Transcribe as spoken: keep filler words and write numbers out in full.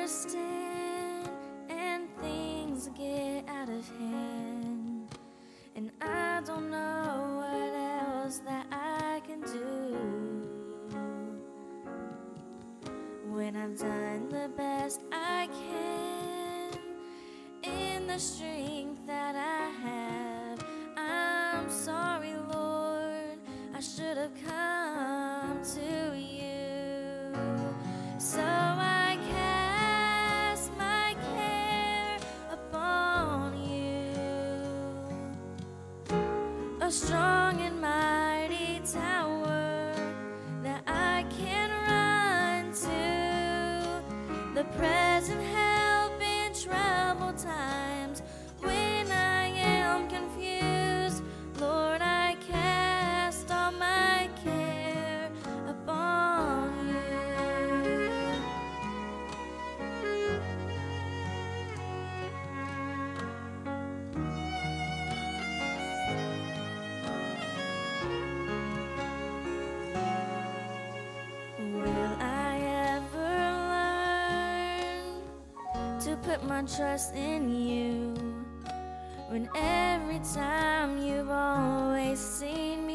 understand and things get out of hand, and I don't know what else that I can do when I've done the best I can in the strength that I have. I'm sorry, Lord, I should have come to you. So I cast my care upon you, a strong and mighty tower that I can run to, the present help in troubled times. When I am confused, Lord, I cast all my care upon you. Will I ever learn to put my trust in you, when every time you've always seen